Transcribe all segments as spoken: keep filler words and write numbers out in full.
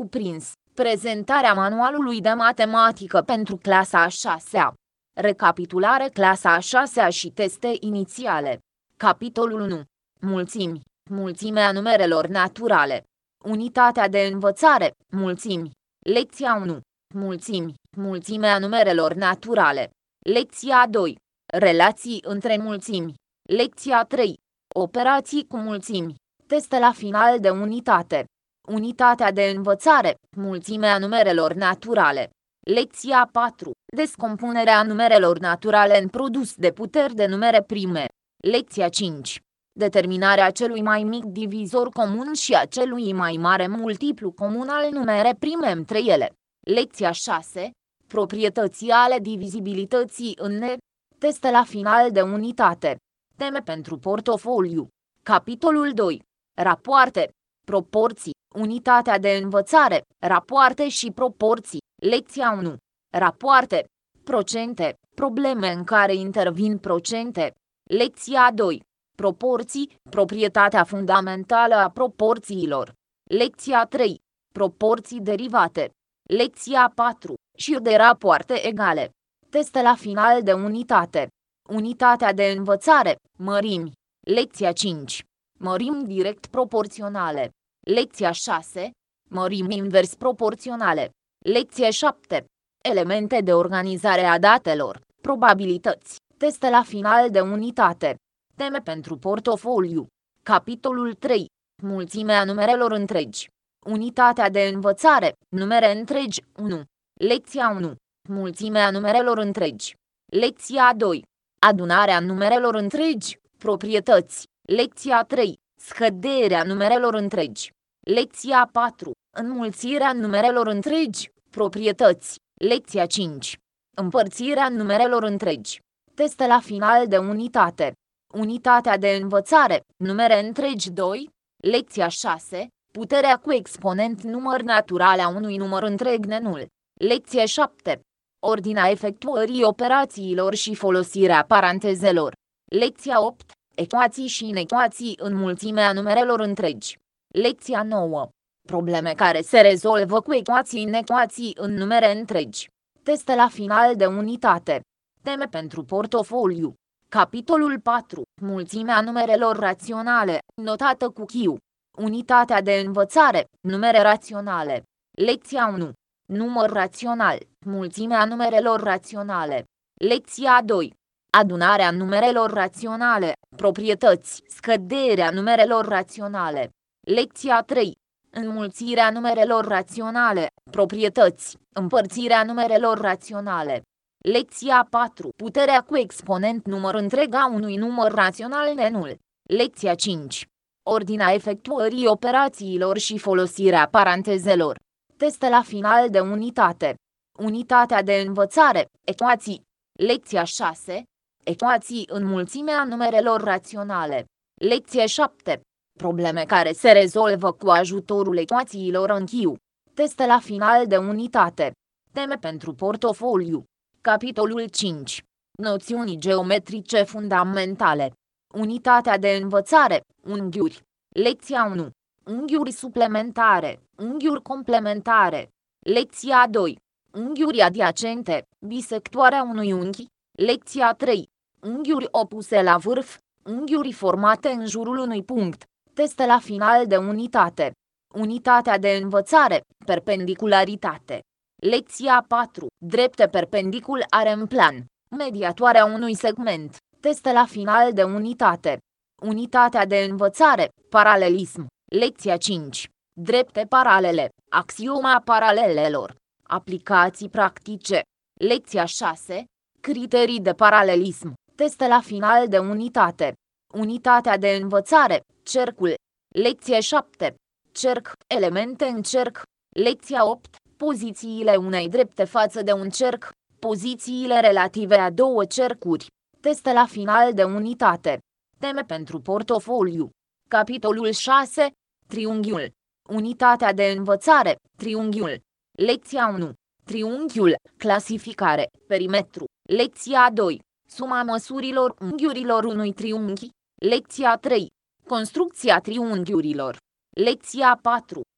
cuprins prezentarea manualului de matematică pentru clasa a șasea. Recapitulare clasa a șasea și teste inițiale. Capitolul unu. Mulțimi. Mulțimea numerelor naturale. Unitatea de învățare. Mulțimi. Lecția unu. Mulțimi. Mulțimea numerelor naturale. Lecția doi. Relații între mulțimi. Lecția trei. Operații cu mulțimi. Teste la final de unitate. Unitatea de învățare. Mulțimea numerelor naturale. Lecția patru. Descompunerea numerelor naturale în produs de puteri de numere prime. Lecția cinci. Determinarea celui mai mic divizor comun și a celui mai mare multiplu comun al numere prime între ele. Lecția șase. Proprietății ale divizibilității în ne. Teste la final de unitate. Teme pentru portofoliu. Capitolul doi. Rapoarte. Proporții. Unitatea de învățare. Rapoarte și proporții. Lecția unu. Rapoarte. Procente. Probleme în care intervin procente. Lecția doi. Proporții. Proprietatea fundamentală a proporțiilor. Lecția trei. Proporții derivate. Lecția patru. Șiri de rapoarte egale. Teste la final de unitate. Unitatea de învățare. Mărimi. Lecția cinci. Mărimi direct proporționale. Lecția șase. Mărimi invers proporționale. Lecția șapte. Elemente de organizare a datelor. Probabilități. Teste la final de unitate. Teme pentru portofoliu. Capitolul trei. Mulțimea numerelor întregi. Unitatea de învățare. Numere întregi. unu. Lecția unu. Mulțimea numerelor întregi. Lecția doi. Adunarea numerelor întregi. Proprietăți. Lecția trei. Scăderea numerelor întregi. Lecția patru. Înmulțirea numerelor întregi. Proprietăți. Lecția cinci. Împărțirea numerelor întregi. Teste la final de unitate. Unitatea de învățare. Numere întregi doi. Lecția șase. Puterea cu exponent număr natural a unui număr întreg nenul. Lecția șapte. Ordinea efectuării operațiilor și folosirea parantezelor. Lecția opt. Ecuații și inecuații în mulțimea numerelor întregi. Lecția nouă. Probleme care se rezolvă cu ecuații inecuații în numere întregi. Teste la final de unitate. Teme pentru portofoliu. Capitolul patru. Mulțimea numerelor raționale, notată cu Q. Unitatea de învățare. Numere raționale. Lecția unu. Număr rațional. Mulțimea numerelor raționale. Lecția doi. Adunarea numerelor raționale. Proprietăți. Scăderea numerelor raționale. Lecția trei. Înmulțirea numerelor raționale. Proprietăți. Împărțirea numerelor raționale. Lecția patru. Puterea cu exponent număr întreg a unui număr rațional nenul. Lecția cinci. Ordinea efectuării operațiilor și folosirea parantezelor. Teste la final de unitate. Unitatea de învățare. Ecuații. Lecția șase. Ecuații în mulțimea numerelor raționale. Lecția șapte. Probleme care se rezolvă cu ajutorul ecuațiilor în Q. Teste la final de unitate. Teme pentru portofoliu. Capitolul cinci. Noțiuni geometrice fundamentale. Unitatea de învățare. Unghiuri. Lecția unu. Unghiuri suplementare. Unghiuri complementare. Lecția doi. Unghiuri adiacente. Bisectoarea unui unghi. Lecția trei. Unghiuri opuse la vârf. Unghiuri formate în jurul unui punct. Teste la final de unitate. Unitatea de învățare. Perpendicularitate. Lecția patru. Drepte perpendiculare în plan. Mediatoarea unui segment. Teste la final de unitate. Unitatea de învățare. Paralelism. Lecția cinci. Drepte paralele. Axioma paralelelor. Aplicații practice. Lecția șase. Criterii de paralelism. Teste la final de unitate. Unitatea de învățare. Cercul. Lecția șapte. Cerc. Elemente în cerc. Lecția opt. Pozițiile unei drepte față de un cerc. Pozițiile relative a două cercuri. Teste la final de unitate. Teme pentru portofoliu. Capitolul șase. Triunghiul. Unitatea de învățare. Triunghiul. Lecția unu. Triunghiul. Clasificare. Perimetru. Lecția doi. Suma măsurilor unghiurilor unui triunghi. Lecția trei. Construcția triunghiurilor. Lecția patru.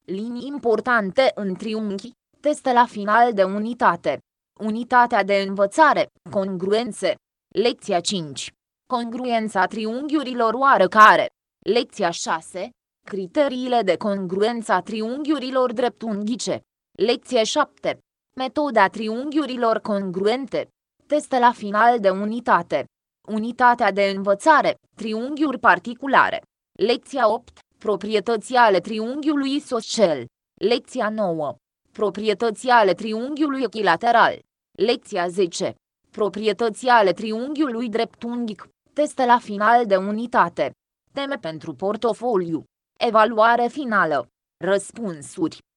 Linii importante în triunghi, teste la final de unitate. Unitatea de învățare, congruențe. Lecția cinci. Congruența triunghiurilor oarecare. Lecția șase. Criteriile de congruență a triunghiurilor dreptunghice. Lecția șapte. Metoda triunghiurilor congruente. Teste la final de unitate. Unitatea de învățare, triunghiuri particulare. Lecția opt. Proprietăți ale triunghiului isoscel. Lecția nouă. Proprietăți ale triunghiului echilateral. Lecția zece. Proprietăți ale triunghiului dreptunghic. Teste la final de unitate. Teme pentru portofoliu. Evaluare finală. Răspunsuri.